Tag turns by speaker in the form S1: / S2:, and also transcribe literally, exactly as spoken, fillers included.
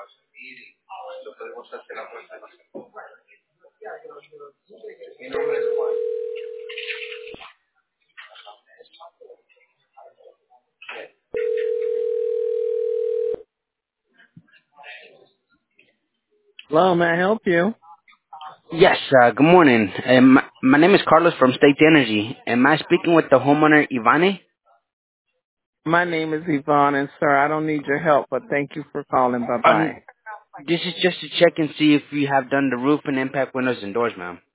S1: Hello, may I help you?
S2: Yes, uh, good morning. Um, my, my name is Carlos from State Energy. Am I speaking with the homeowner Ivane?
S1: My name is Yvonne, and sir, I don't need your help, but thank you for calling.
S2: Um,
S1: Bye-bye.
S2: this is just to check and see if you have done the roof and impact windows and doors, ma'am.